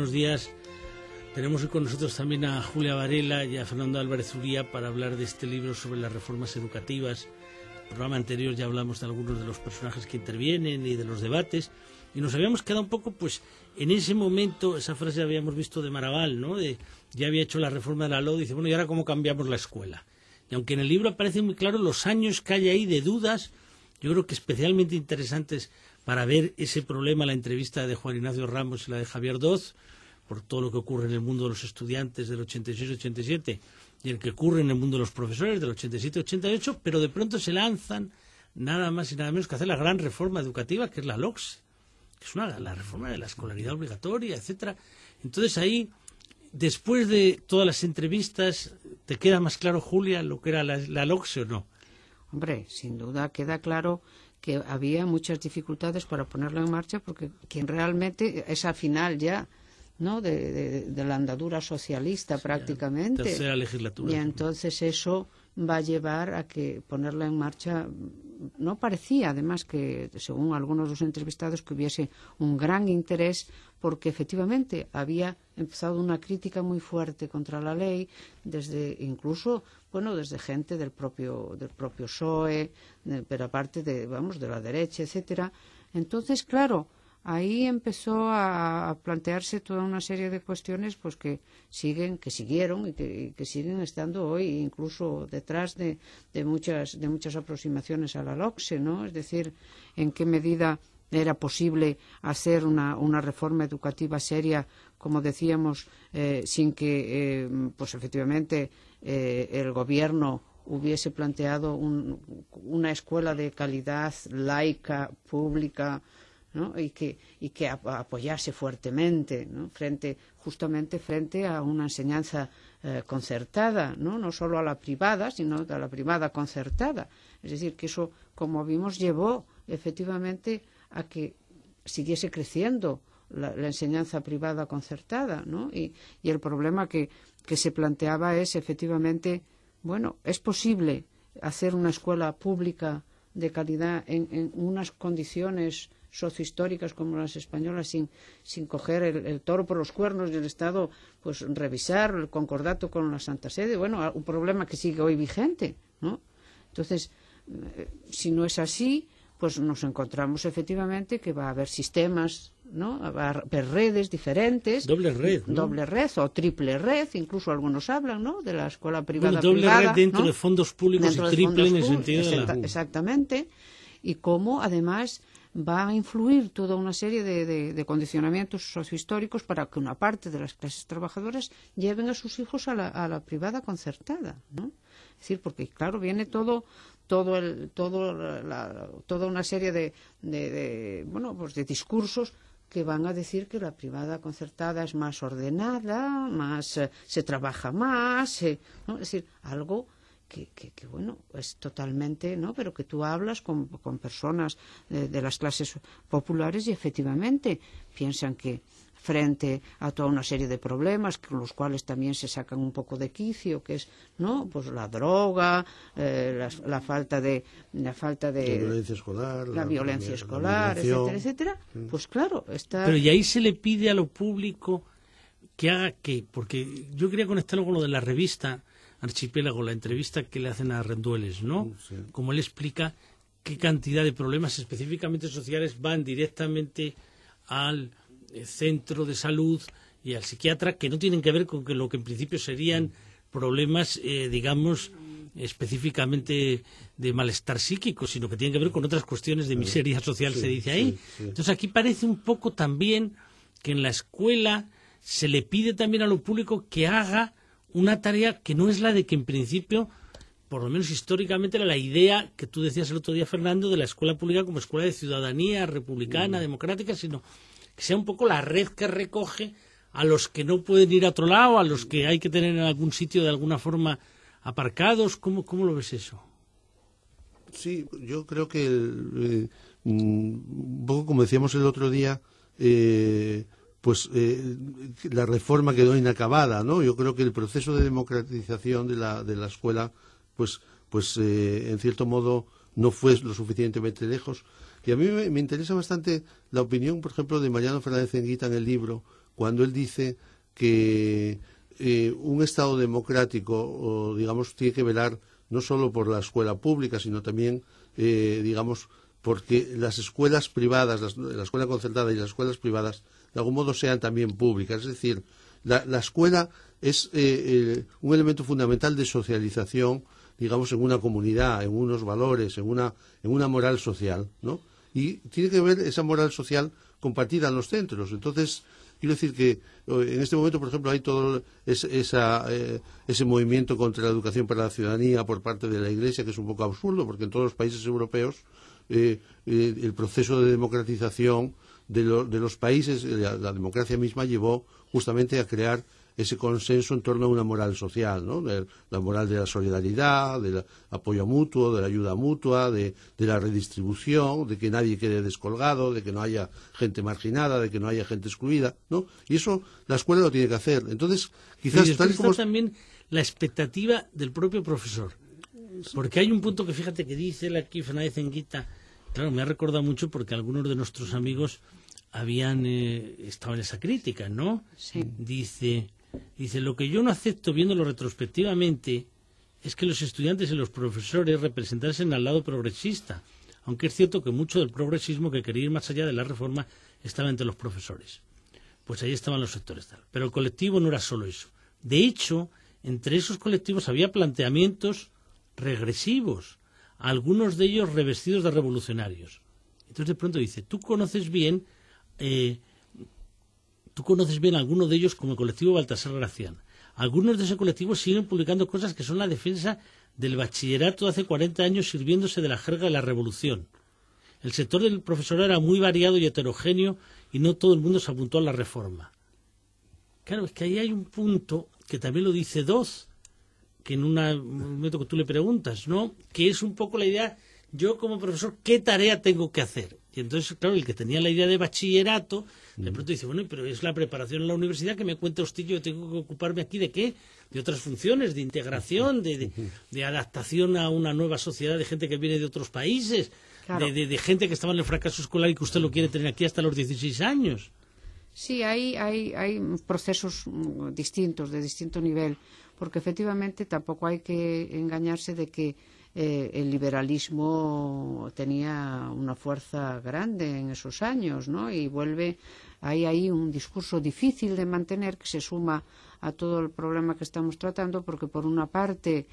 buenos días. Tenemos hoy con nosotros también a Julia Varela y a Fernando Álvarez Uría para hablar de este libro sobre las reformas educativas. En el programa anterior ya hablamos de algunos de los personajes que intervienen y de los debates, y nos habíamos quedado un poco, pues, en ese momento, esa frase habíamos visto de Maragall, ¿no? Ya había hecho la reforma de la LOE, dice, bueno, ¿y ahora cómo cambiamos la escuela? Y aunque en el libro aparecen muy claros los años que hay ahí de dudas, yo creo que especialmente interesantes para ver ese problema, la entrevista de Juan Ignacio Ramos y la de Javier Doz, por todo lo que ocurre en el mundo de los estudiantes del 86-87 y el que ocurre en el mundo de los profesores del 87-88, pero de pronto se lanzan nada más y nada menos que hacer la gran reforma educativa, que es la LOCSE, que es la reforma de la escolaridad obligatoria, etcétera. Entonces ahí, después de todas las entrevistas, ¿te queda más claro, Julia, lo que era la LOCSE o no? Hombre, sin duda queda claro que había muchas dificultades para ponerla en marcha, porque quien realmente es al final ya, ¿no?, de la andadura socialista, sí, prácticamente. Tercera legislatura. Y entonces eso va a llevar a que ponerla en marcha no parecía, además, que según algunos de los entrevistados, que hubiese un gran interés, porque efectivamente había empezado una crítica muy fuerte contra la ley, desde incluso, bueno, desde gente del propio PSOE, pero aparte de la derecha, etcétera. Entonces, claro, ahí empezó a plantearse toda una serie de cuestiones, pues que siguieron y que siguen estando hoy, incluso detrás de muchas aproximaciones a la LOCSE, ¿no? Es decir, en qué medida era posible hacer una reforma educativa seria, como decíamos, sin que, pues efectivamente, el gobierno hubiese planteado una escuela de calidad laica, pública, ¿no? y que apoyarse fuertemente, ¿no?, justamente frente a una enseñanza concertada, no solo a la privada, sino a la privada concertada. Es decir, que eso, como vimos, llevó efectivamente a que siguiese creciendo la enseñanza privada concertada, ¿no? Y el problema que se planteaba es, efectivamente, bueno, es posible hacer una escuela pública de calidad en unas condiciones sociohistóricas como las españolas, sin coger el toro por los cuernos del Estado, pues revisar el concordato con la Santa Sede. Bueno, un problema que sigue hoy vigente, ¿no? Entonces, si no es así, pues nos encontramos efectivamente que va a haber sistemas, ¿no?, va a haber redes diferentes. Doble red, ¿no? Doble red o triple red, incluso algunos hablan, ¿no?, de la escuela privada. Bueno, doble privada, red dentro, ¿no?, de fondos públicos, y triple en el sentido de la... Exactamente. Y cómo, además, va a influir toda una serie de condicionamientos sociohistóricos para que una parte de las clases trabajadoras lleven a sus hijos a la privada concertada, ¿no? Es decir, porque, claro, viene toda una serie de discursos que van a decir que la privada concertada es más ordenada, se trabaja más, ¿no? Es decir, algo que bueno, es totalmente, ¿no?, pero que tú hablas con personas de las clases populares y efectivamente piensan que frente a toda una serie de problemas con los cuales también se sacan un poco de quicio, que es, ¿no?, pues la droga, la falta de la violencia escolar, etcétera, etcétera, pues claro, está... Pero y ahí se le pide a lo público que haga qué, porque yo quería conectarlo con lo de la revista Archipiélago, la entrevista que le hacen a Rendueles, ¿no? Sí. Como él explica qué cantidad de problemas específicamente sociales van directamente al centro de salud y al psiquiatra, que no tienen que ver con lo que en principio serían problemas, digamos, específicamente de malestar psíquico, sino que tienen que ver con otras cuestiones de miseria social, se dice ahí. Entonces aquí parece un poco también que en la escuela se le pide también a lo público que haga una tarea que no es la de que en principio, por lo menos históricamente, era la idea que tú decías el otro día, Fernando, de la escuela pública como escuela de ciudadanía republicana, democrática, sino que sea un poco la red que recoge a los que no pueden ir a otro lado, a los que hay que tener en algún sitio de alguna forma aparcados. ¿Cómo lo ves eso? Sí, yo creo que un poco como decíamos el otro día, la reforma quedó inacabada, ¿no? Yo creo que el proceso de democratización de la escuela, en cierto modo, no fue lo suficientemente lejos. Y a mí me interesa bastante la opinión, por ejemplo, de Mariano Fernández Enguita en el libro, cuando él dice que un Estado democrático, digamos, tiene que velar no solo por la escuela pública, sino también, digamos, porque las escuelas privadas, la escuela concertada y las escuelas privadas, de algún modo sean también públicas. Es decir, la escuela es un elemento fundamental de socialización, digamos, en una comunidad, en unos valores, en una moral social, ¿no? Y tiene que ver esa moral social compartida en los centros. Entonces, quiero decir que en este momento, por ejemplo, hay todo ese movimiento contra la educación para la ciudadanía por parte de la Iglesia, que es un poco absurdo, porque en todos los países europeos el proceso de democratización de los países, la democracia misma llevó justamente a crear ese consenso en torno a una moral social, ¿no? La moral de la solidaridad, del apoyo mutuo, de la ayuda mutua, de la redistribución, de que nadie quede descolgado, de que no haya gente marginada, de que no haya gente excluida, ¿no? Y eso la escuela lo tiene que hacer. Entonces, quizás y después está también la expectativa del propio profesor. Porque hay un punto que, fíjate, que dice él aquí, Fernández Enguita, claro, me ha recordado mucho porque algunos de nuestros amigos habían estado en esa crítica, ¿no? Sí. Dice, lo que yo no acepto viéndolo retrospectivamente es que los estudiantes y los profesores representasen al lado progresista, aunque es cierto que mucho del progresismo que quería ir más allá de la reforma estaba entre los profesores. Pues ahí estaban los sectores tal. Pero el colectivo no era solo eso. De hecho, entre esos colectivos había planteamientos regresivos, algunos de ellos revestidos de revolucionarios. Entonces de pronto dice, tú conoces bien algunos de ellos como el colectivo Baltasar Gracián. Algunos de ese colectivo siguen publicando cosas que son la defensa del bachillerato de hace 40 años sirviéndose de la jerga de la revolución. El sector del profesorado era muy variado y heterogéneo y no todo el mundo se apuntó a la reforma. Claro, es que ahí hay un punto que también lo dice Doz, que en un momento que tú le preguntas, ¿no? Que es un poco la idea, yo como profesor, ¿qué tarea tengo que hacer? Y entonces, claro, el que tenía la idea de bachillerato, de pronto dice, bueno, pero es la preparación en la universidad que me cuenta usted, yo tengo que ocuparme aquí de qué, de otras funciones, de integración, de adaptación a una nueva sociedad de gente que viene de otros países, claro. de gente que estaba en el fracaso escolar y que usted lo quiere tener aquí hasta los 16 años. Sí, hay procesos distintos, de distinto nivel, porque efectivamente tampoco hay que engañarse de que el liberalismo tenía una fuerza grande en esos años, ¿no? Y hay ahí un discurso difícil de mantener que se suma a todo el problema que estamos tratando, porque por una parte,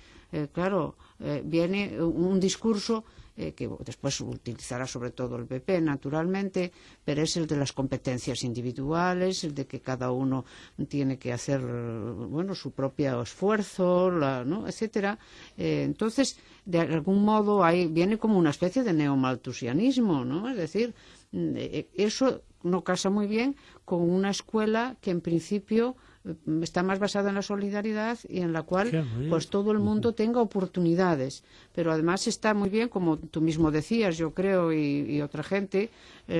viene un discurso que después utilizará sobre todo el PP, naturalmente, pero es el de las competencias individuales, el de que cada uno tiene que hacer, su propio esfuerzo, ¿no? Etcétera. Entonces, de algún modo, ahí viene como una especie de neomalthusianismo, ¿no? Es decir, eso no casa muy bien con una escuela que, en principio, está más basada en la solidaridad y en la cual pues todo el mundo tenga oportunidades, pero además está muy bien, como tú mismo decías, yo creo, y otra gente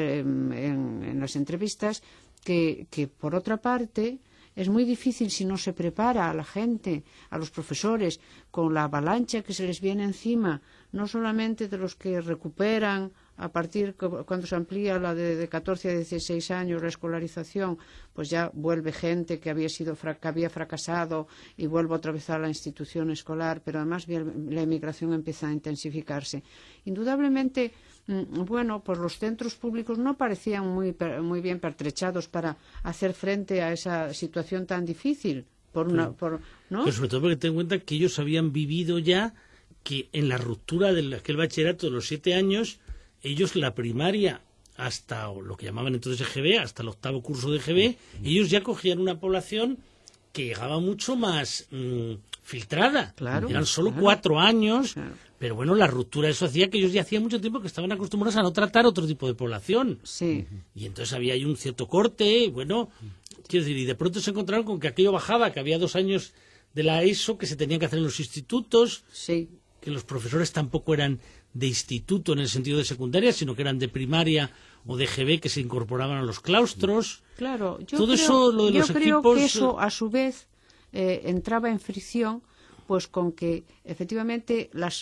en las entrevistas, que por otra parte es muy difícil si no se prepara a la gente, a los profesores, con la avalancha que se les viene encima, no solamente de los que recuperan a partir cuando se amplía la de 14 a 16 años la escolarización, pues ya vuelve gente que había fracasado y vuelve otra vez a la institución escolar, pero además la emigración empieza a intensificarse. Indudablemente, pues los centros públicos no parecían muy bien pertrechados para hacer frente a esa situación tan difícil. ¿no? Pero sobre todo porque ten en cuenta que ellos habían vivido ya que en la ruptura de aquel bachillerato de los 7 años, ellos la primaria hasta lo que llamaban entonces EGB, hasta el 8º curso de EGB, ellos ya cogían una población que llegaba mucho más filtrada. Claro, eran solo 4 años, claro. Pero bueno, la ruptura eso hacía que ellos ya hacía mucho tiempo que estaban acostumbrados a no tratar otro tipo de población. Sí. Y entonces había ahí un cierto corte, quiero decir, y de pronto se encontraron con que aquello bajaba, que había 2 años de la ESO que se tenían que hacer en los institutos, sí. Que los profesores tampoco eran de instituto en el sentido de secundaria, sino que eran de primaria o de EGB que se incorporaban a los claustros. Claro, yo creo que eso a su vez entraba en fricción pues con que efectivamente las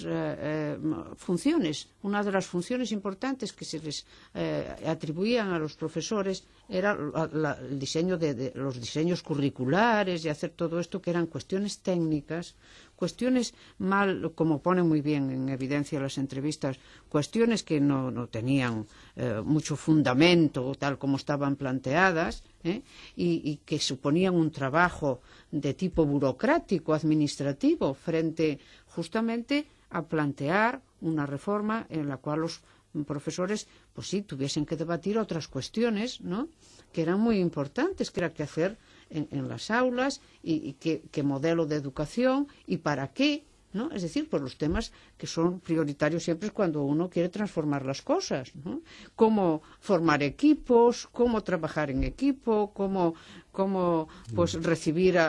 funciones, una de las funciones importantes que se les atribuían a los profesores era el diseño de los diseños curriculares y hacer todo esto, que eran cuestiones técnicas, cuestiones mal, como ponen muy bien en evidencia las entrevistas, cuestiones que no tenían mucho fundamento tal como estaban planteadas, y que suponían un trabajo de tipo burocrático, administrativo, frente justamente a plantear una reforma en la cual los profesores, pues sí, tuviesen que debatir otras cuestiones, ¿no?, que eran muy importantes, que era qué hacer en las aulas y qué modelo de educación y para qué, ¿no? Es decir, por los temas que son prioritarios siempre es cuando uno quiere transformar las cosas, ¿no? Cómo formar equipos, cómo trabajar en equipo, cómo pues recibir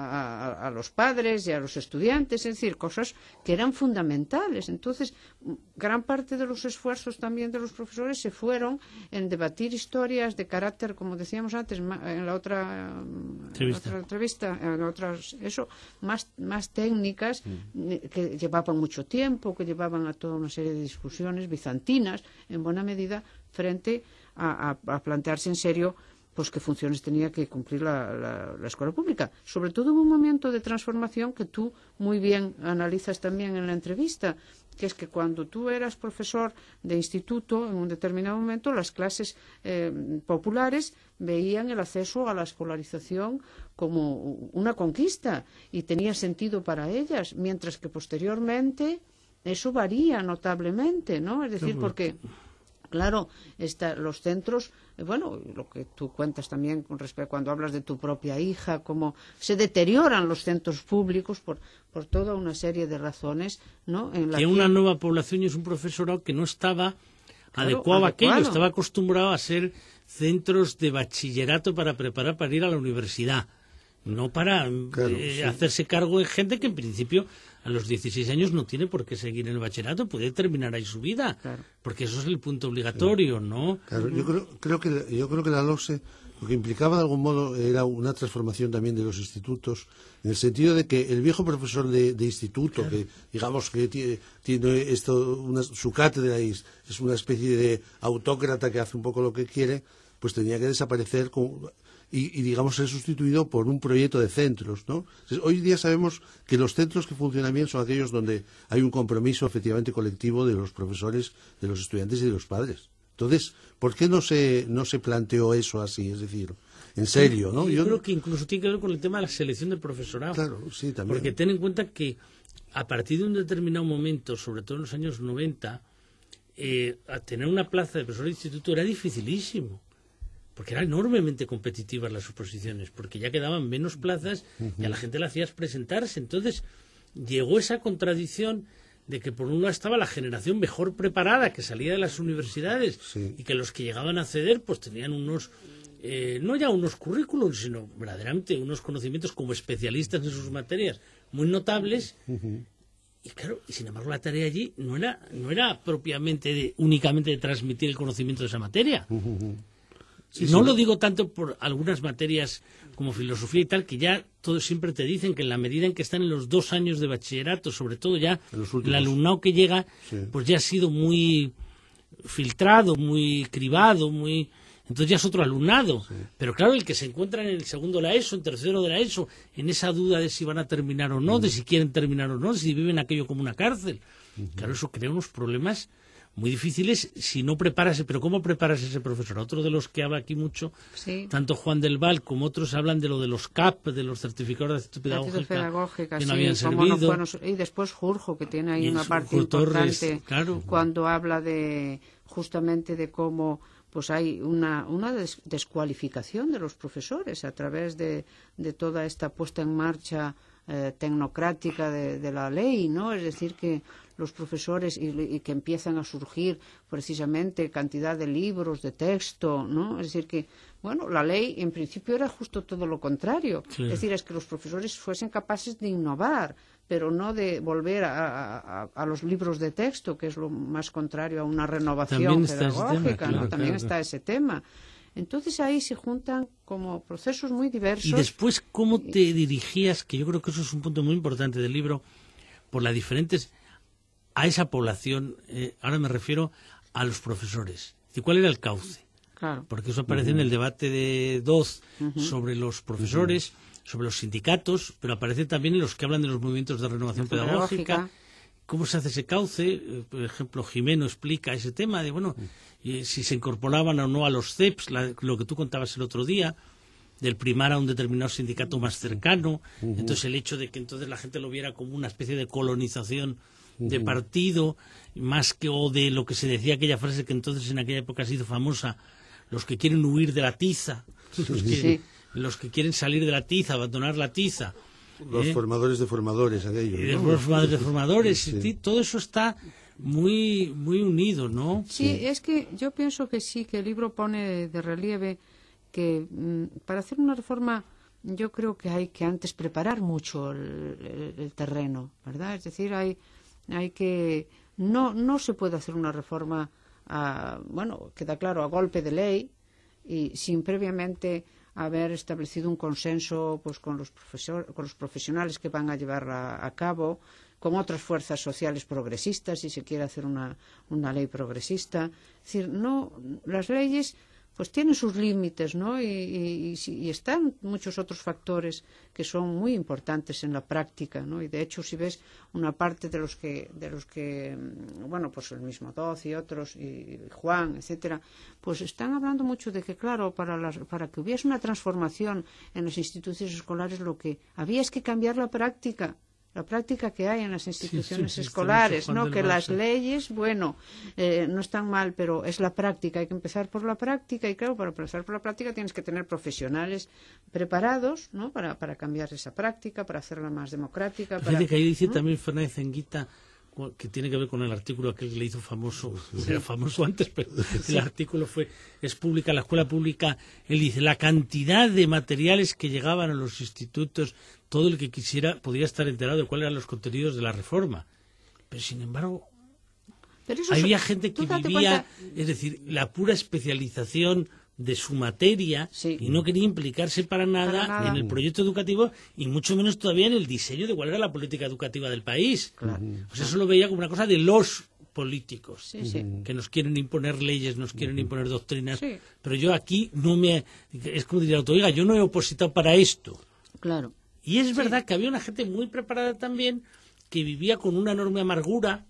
a los padres y a los estudiantes, es decir, cosas que eran fundamentales. Entonces, gran parte de los esfuerzos también de los profesores se fueron en debatir historias de carácter, como decíamos antes, en la otra entrevista, en otras, más técnicas, que llevaban mucho tiempo, que llevaban a toda una serie de discusiones bizantinas, en buena medida, frente a plantearse en serio pues qué funciones tenía que cumplir la escuela pública. Sobre todo en un momento de transformación que tú muy bien analizas también en la entrevista, que es que cuando tú eras profesor de instituto, en un determinado momento, las clases populares veían el acceso a la escolarización como una conquista y tenía sentido para ellas, mientras que posteriormente eso varía notablemente, ¿no? Es decir, porque claro, los centros, bueno, lo que tú cuentas también con respecto cuando hablas de tu propia hija, cómo se deterioran los centros públicos por toda una serie de razones, ¿no? En la que una nueva población y es un profesorado que no estaba adecuado a aquello, estaba acostumbrado a ser centros de bachillerato para preparar para ir a la universidad, no para hacerse cargo de gente que en principio a los 16 años no tiene por qué seguir en el bachillerato, puede terminar ahí su vida, porque eso es el punto obligatorio, ¿no? Claro, yo creo que la LOSE lo que implicaba de algún modo era una transformación también de los institutos, en el sentido de que el viejo profesor de instituto, que digamos que tiene su cátedra es una especie de autócrata que hace un poco lo que quiere, pues tenía que desaparecer y digamos ser sustituido por un proyecto de centros, ¿no? Entonces, hoy día sabemos que los centros que funcionan bien son aquellos donde hay un compromiso efectivamente colectivo de los profesores, de los estudiantes y de los padres. Entonces, ¿por qué no se planteó eso así? Es decir, en serio, ¿no? Yo creo que incluso tiene que ver con el tema de la selección del profesorado. Claro, sí, también. Porque ten en cuenta que a partir de un determinado momento, sobre todo en los años 90, a tener una plaza de profesor de instituto era dificilísimo. Porque eran enormemente competitivas las oposiciones, porque ya quedaban menos plazas y a la gente le hacías presentarse. Entonces llegó esa contradicción de que por un lado estaba la generación mejor preparada que salía de las universidades y que los que llegaban a acceder pues tenían unos, no ya unos currículums, sino verdaderamente unos conocimientos como especialistas en sus materias muy notables. Y claro, sin embargo la tarea allí no era propiamente únicamente de transmitir el conocimiento de esa materia. Lo digo tanto por algunas materias como filosofía y tal, que ya todos siempre te dicen que en la medida en que están en los 2 años de bachillerato, sobre todo ya el alumnado que llega, pues ya ha sido muy filtrado, muy cribado, entonces ya es otro alumnado. Pero claro, el que se encuentra en el segundo de la ESO, en tercero de la ESO, en esa duda de si van a terminar o no, de si quieren terminar o no, de si viven aquello como una cárcel. Claro, eso crea unos problemas muy difíciles si no preparas. Pero ¿cómo preparas ese profesor? Otro de los que habla aquí mucho, tanto Juan del Val como otros hablan de lo de los CAP, de los certificados de actitud pedagógica que no habían servido. Y después Jurjo, que tiene ahí una parte importante, cuando habla justamente de cómo pues hay una descualificación de los profesores a través de toda esta puesta en marcha tecnocrática de la ley, ¿no? Es decir, que los profesores y que empiezan a surgir precisamente cantidad de libros, de texto, ¿no? Es decir, que, bueno, la ley en principio era justo todo lo contrario. Es decir, es que los profesores fuesen capaces de innovar, pero no de volver a los libros de texto, que es lo más contrario a una renovación pedagógica, ¿no? También está ese tema. Entonces ahí se juntan como procesos muy diversos. Y después, ¿cómo te dirigías? Que yo creo que eso es un punto muy importante del libro, por las diferentes, a esa población, ahora me refiero a los profesores. ¿Y cuál era el cauce? Claro. Porque eso aparece en el debate de Doz sobre los profesores, sobre los sindicatos, pero aparece también en los que hablan de los movimientos de renovación pedagógica. ¿Cómo se hace ese cauce? Por ejemplo, Jimeno explica ese tema de, bueno, si se incorporaban o no a los CEPs, lo que tú contabas el otro día, del primar a un determinado sindicato más cercano. Entonces el hecho de que entonces la gente lo viera como una especie de colonización de partido, más que o de lo que se decía aquella frase que entonces en aquella época ha sido famosa, los que quieren huir de la tiza, los que quieren salir de la tiza, abandonar la tiza. Los formadores de formadores, aquellos, ¿no? Los formadores de formadores, todo eso está muy unido, ¿no? Sí, es que yo pienso que sí, que el libro pone de relieve que para hacer una reforma yo creo que hay que antes preparar mucho el terreno, ¿verdad? Es decir, hay que... No se puede hacer una reforma, queda claro, a golpe de ley y sin previamente haber establecido un consenso pues con los profesionales que van a llevarla a cabo, con otras fuerzas sociales progresistas, si se quiere hacer una ley progresista. Es decir, las leyes pues tienen sus límites, ¿no? Y están muchos otros factores que son muy importantes en la práctica, ¿no? Y de hecho, si ves una parte de los que bueno, pues el mismo Doz y otros, y Juan, etcétera, pues están hablando mucho de que, claro, para que hubiese una transformación en las instituciones escolares, lo que había es que cambiar la práctica que hay en las instituciones escolares, ¿no? Que las leyes, bueno, no están mal, pero es la práctica, hay que empezar por la práctica y claro, para empezar por la práctica tienes que tener profesionales preparados, ¿no? Para cambiar esa práctica, para hacerla más democrática. Fíjate que ahí dice también Fernández Enguita, que tiene que ver con el artículo aquel que le hizo famoso, era famoso antes, pero el artículo es pública, la escuela pública, él dice, la cantidad de materiales que llegaban a los institutos, todo el que quisiera podía estar enterado de cuáles eran los contenidos de la reforma, pero sin embargo había gente que vivía, es decir, la pura especialización de su materia y no quería implicarse para nada en el proyecto educativo y mucho menos todavía en el diseño de cuál era la política educativa del país. Claro. Pues eso lo veía como una cosa de los políticos, que nos quieren imponer leyes, nos quieren imponer doctrinas, pero yo aquí es como diría otro, oiga, yo no he opositado para esto. Claro. Y es verdad que había una gente muy preparada también que vivía con una enorme amargura,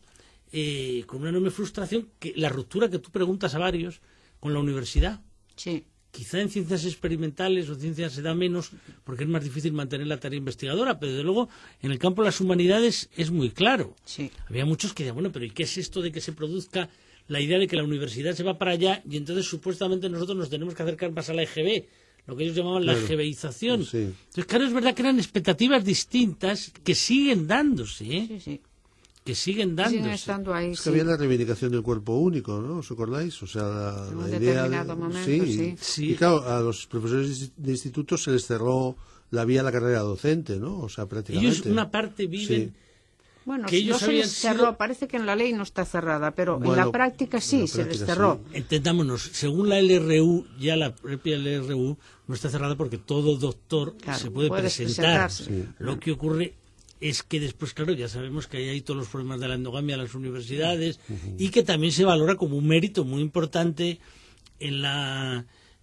con una enorme frustración, que la ruptura que tú preguntas a varios con la universidad. Sí. Quizá en ciencias experimentales o ciencias se da menos porque es más difícil mantener la tarea investigadora, pero desde luego en el campo de las humanidades es muy claro. Sí. Había muchos que decían, bueno, pero ¿y qué es esto de que se produzca la idea de que la universidad se va para allá y entonces supuestamente nosotros nos tenemos que acercar más a la EGB? Lo que ellos llamaban la EGBización. Sí. Entonces, claro, es verdad que eran expectativas distintas que siguen dándose, Sí. Que siguen dándose. Siguen estando ahí, es que había la reivindicación del cuerpo único, ¿no? ¿Os acordáis? O sea, la idea determinado momento, sí. Y claro, a los profesores de institutos se les cerró la vía a la carrera docente, ¿no? O sea, prácticamente. Ellos una parte viven... Bueno, que ellos no se les cerró, parece que en la ley no está cerrada, pero en la práctica sí, se les cerró. Sí. Entendámonos, según la LRU, ya la propia LRU no está cerrada porque todo doctor se puede presentar. Lo que ocurre es que después, claro, ya sabemos que hay ahí todos los problemas de la endogamia en las universidades y que también se valora como un mérito muy importante en las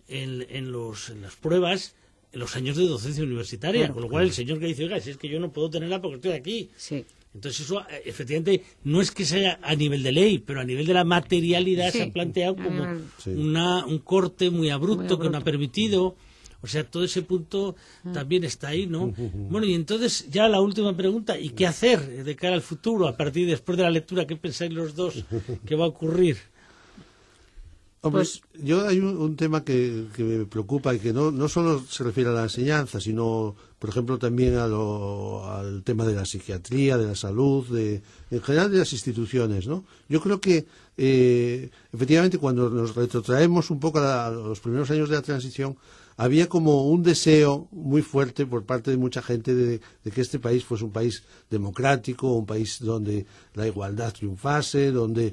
pruebas, en los años de docencia universitaria, con lo cual el señor que dice, oiga, si es que yo no puedo tenerla porque estoy aquí. Sí. Entonces eso, efectivamente, no es que sea a nivel de ley, pero a nivel de la materialidad se ha planteado como un corte muy abrupto que no ha permitido. O sea, todo ese punto también está ahí, ¿no? Bueno, y entonces ya la última pregunta, ¿y qué hacer de cara al futuro? A partir después de la lectura, ¿qué pensáis los dos que va a ocurrir? Hombre, pues yo hay un tema que me preocupa y que no solo se refiere a la enseñanza, sino, por por ejemplo, también al tema de la psiquiatría, de la salud, en general de las instituciones, ¿no? Yo creo que, efectivamente, cuando nos retrotraemos un poco a los primeros años de la transición, había como un deseo muy fuerte por parte de mucha gente de que este país fuese un país democrático, un país donde la igualdad triunfase,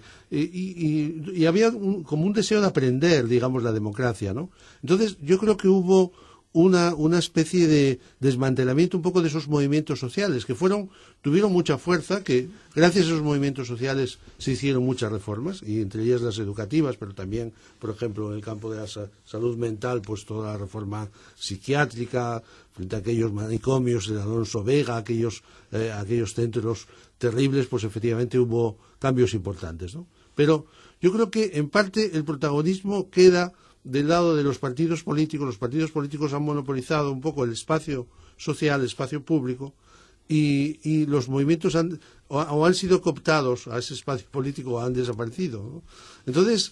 y había como un deseo de aprender, digamos, la democracia, ¿no? Entonces, yo creo que hubo una especie de desmantelamiento un poco de esos movimientos sociales que tuvieron mucha fuerza, que gracias a esos movimientos sociales se hicieron muchas reformas, y entre ellas las educativas, pero también, por ejemplo, en el campo de la salud mental, pues toda la reforma psiquiátrica frente a aquellos manicomios de Alonso Vega, aquellos centros terribles, pues efectivamente hubo cambios importantes, ¿no? Pero yo creo que en parte el protagonismo queda del lado de los partidos políticos. Los partidos políticos han monopolizado un poco el espacio social, el espacio público, y los movimientos han sido cooptados a ese espacio político o han desaparecido, ¿no? Entonces,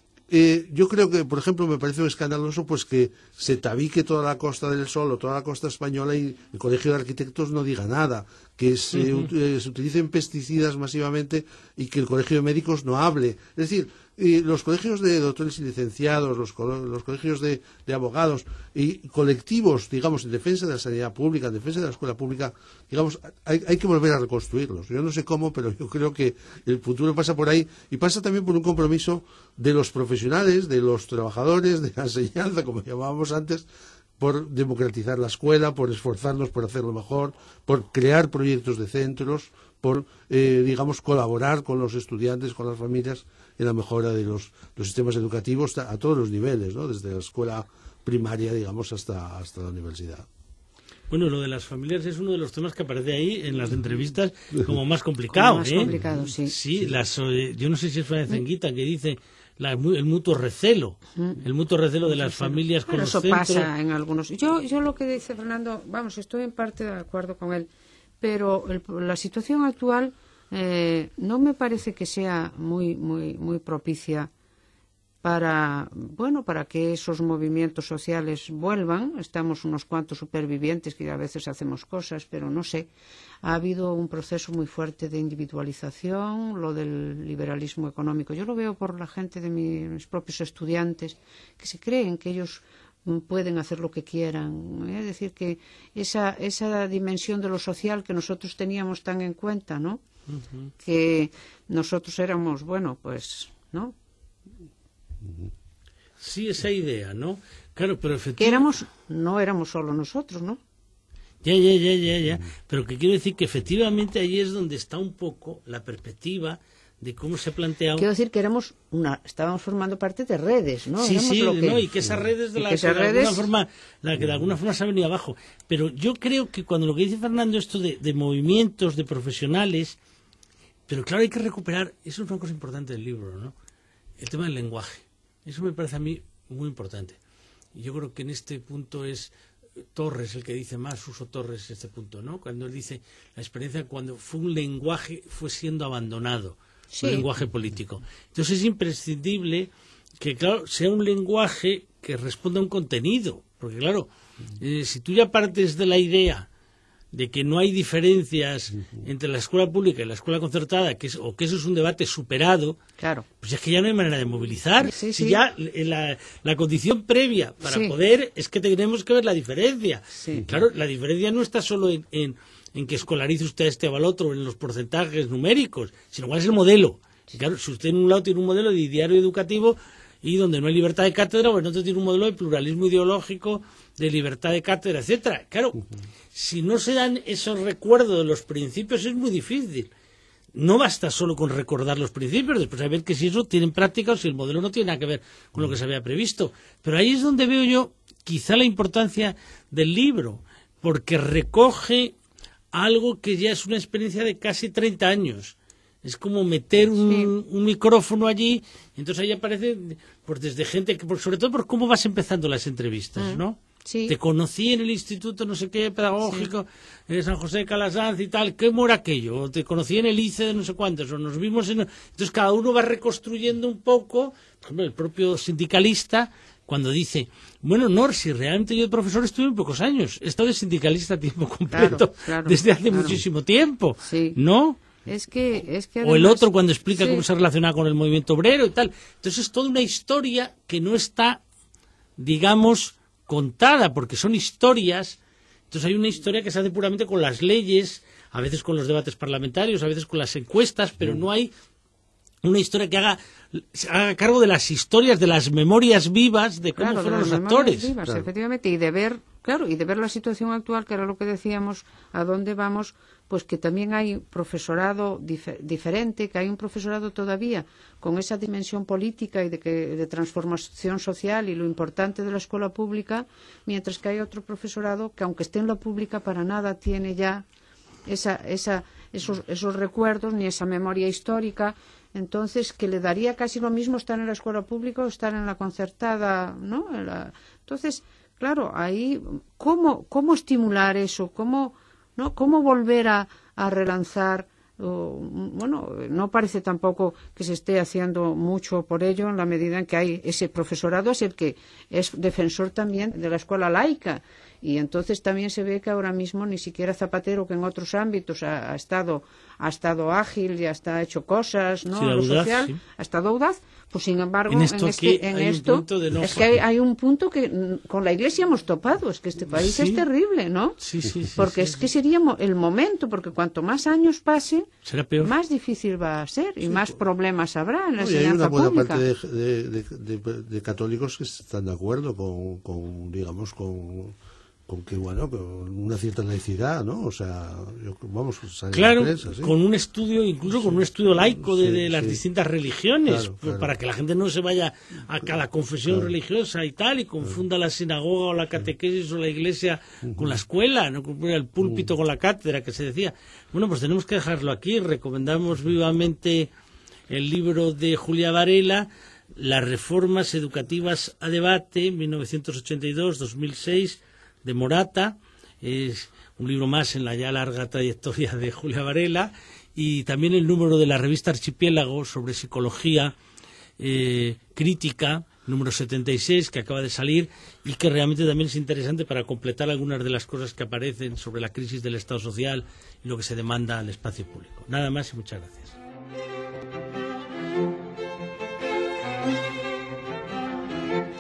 yo creo que, por ejemplo, me parece escandaloso pues que se tabique toda la Costa del Sol o toda la costa española y el Colegio de Arquitectos no diga nada, que se utilicen pesticidas masivamente y que el Colegio de Médicos no hable. Es decir, los colegios de doctores y licenciados, los colegios de abogados y colectivos, digamos, en defensa de la sanidad pública, en defensa de la escuela pública, digamos, hay que volver a reconstruirlos. Yo no sé cómo, pero yo creo que el futuro pasa por ahí, y pasa también por un compromiso de los profesionales, de los trabajadores, de la enseñanza, como llamábamos antes, por democratizar la escuela, por esforzarnos por hacerlo mejor, por crear proyectos de centros, por, digamos, colaborar con los estudiantes, con las familias, en la mejora de los sistemas educativos a todos los niveles, ¿no? Desde la escuela primaria, digamos, hasta la universidad. Bueno, lo de las familias es uno de los temas que aparece ahí en las entrevistas como más complicado. Más complicado, sí. Sí, yo no sé si es Zenguita que dice el mutuo recelo, de las familias con los centros. Eso pasa en algunos. Yo lo que dice Fernando, vamos, estoy en parte de acuerdo con él, pero la situación actual no me parece que sea muy propicia para que esos movimientos sociales vuelvan. Estamos unos cuantos supervivientes que a veces hacemos cosas, pero no sé. Ha habido un proceso muy fuerte de individualización, lo del liberalismo económico. Yo lo veo por la gente de mis propios estudiantes, que se creen que ellos pueden hacer lo que quieran. Es decir, que esa dimensión de lo social que nosotros teníamos tan en cuenta, ¿no? Uh-huh. Que nosotros éramos, pues, ¿no? Sí, esa idea, ¿no? Claro, pero efectivamente... no éramos solo nosotros, ¿no? Ya. Pero que quiero decir que efectivamente ahí es donde está un poco la perspectiva de cómo se ha planteado... Quiero decir que estábamos formando parte de redes, ¿no? Sí, ¿no? Y que esas redes de alguna forma se han venido abajo. Pero yo creo que cuando lo que dice Fernando, esto de movimientos, de profesionales... Pero claro, hay que recuperar, eso es una cosa importante del libro, ¿no? El tema del lenguaje. Eso me parece a mí muy importante. Y yo creo que en este punto es Torres el que dice más, Uso Torres, este punto, ¿no? Cuando él dice la experiencia cuando un lenguaje fue siendo abandonado, sí. Un lenguaje político. Entonces es imprescindible que, claro, sea un lenguaje que responda a un contenido. Porque, claro, si tú ya partes de la idea de que no hay diferencias entre la escuela pública y la escuela concertada, o que eso es un debate superado, claro. Pues es que ya no hay manera de movilizar. Sí. Si ya la condición previa para poder es que tenemos que ver la diferencia. Sí. Claro, la diferencia no está solo en que escolarice usted a este o al otro, en los porcentajes numéricos, sino cuál es el modelo. Y claro, si usted en un lado tiene un modelo de diario educativo y donde no hay libertad de cátedra, o en otro tiene un modelo de pluralismo ideológico, de libertad de cátedra, etcétera. Claro, si no se dan esos recuerdos de los principios es muy difícil. No basta solo con recordar los principios, después a ver que si eso tiene en práctica o si el modelo no tiene nada que ver con lo que se había previsto. Pero ahí es donde veo yo quizá la importancia del libro, porque recoge algo que ya es una experiencia de casi 30 años. Es como meter un micrófono allí, y entonces ahí aparece, pues desde gente, sobre todo por cómo vas empezando las entrevistas, ¿no? Sí. Te conocí en el instituto no sé qué pedagógico de San José de Calasanz y tal, ¿cómo era aquello? O te conocí en el ICE de no sé cuántos, o nos vimos en... Entonces cada uno va reconstruyendo un poco, por ejemplo, el propio sindicalista, cuando dice, bueno, no, si realmente yo de profesor estuve en pocos años, he estado de sindicalista a tiempo completo desde hace muchísimo tiempo, ¿no? Es que además, o el otro cuando explica cómo se relaciona con el movimiento obrero y tal. Entonces es toda una historia que no está, digamos, contada, porque son historias. Entonces hay una historia que se hace puramente con las leyes, a veces con los debates parlamentarios, a veces con las encuestas, pero no hay una historia que haga cargo de las historias, de las memorias vivas, de cómo fueron los actores. Vivas, efectivamente, y de ver la situación actual, que era lo que decíamos, a dónde vamos, pues que también hay profesorado diferente, que hay un profesorado todavía con esa dimensión política y de transformación social y lo importante de la escuela pública, mientras que hay otro profesorado que, aunque esté en la pública, para nada tiene ya esos recuerdos ni esa memoria histórica. Entonces, que le daría casi lo mismo estar en la escuela pública o estar en la concertada, ¿no? Entonces, claro, ahí, ¿cómo estimular eso? ¿Cómo volver a relanzar? Bueno, no parece tampoco que se esté haciendo mucho por ello, en la medida en que hay ese profesorado, es el que es defensor también de la escuela laica. Y entonces también se ve que ahora mismo ni siquiera Zapatero, que en otros ámbitos ha estado ágil y hasta ha hecho cosas, ¿no? Sí, lo audaz, social, sí. ha estado audaz. Pues sin embargo, en esto es que hay un punto que con la Iglesia hemos topado, es que este país es terrible, ¿no? Sí, porque es que sería el momento, porque cuanto más años pasen, será peor. Más difícil va a ser y más problemas habrá en la enseñanza pública. Hay una buena parte de católicos que están de acuerdo con que, bueno, con una cierta laicidad, ¿no? O sea, claro, con un estudio, incluso con un estudio laico de las distintas religiones, claro. Para que la gente no se vaya a cada confesión religiosa y tal, y confunda la sinagoga o la catequesis o la iglesia con la escuela, no el púlpito con la cátedra, que se decía. Bueno, pues tenemos que dejarlo aquí. Recomendamos vivamente el libro de Julia Varela, Las reformas educativas a debate, 1982-2006, de Morata. Es un libro más en la ya larga trayectoria de Julia Varela, y también el número de la revista Archipiélago sobre psicología crítica, número 76, que acaba de salir y que realmente también es interesante para completar algunas de las cosas que aparecen sobre la crisis del Estado social y lo que se demanda al espacio público. Nada más y muchas gracias.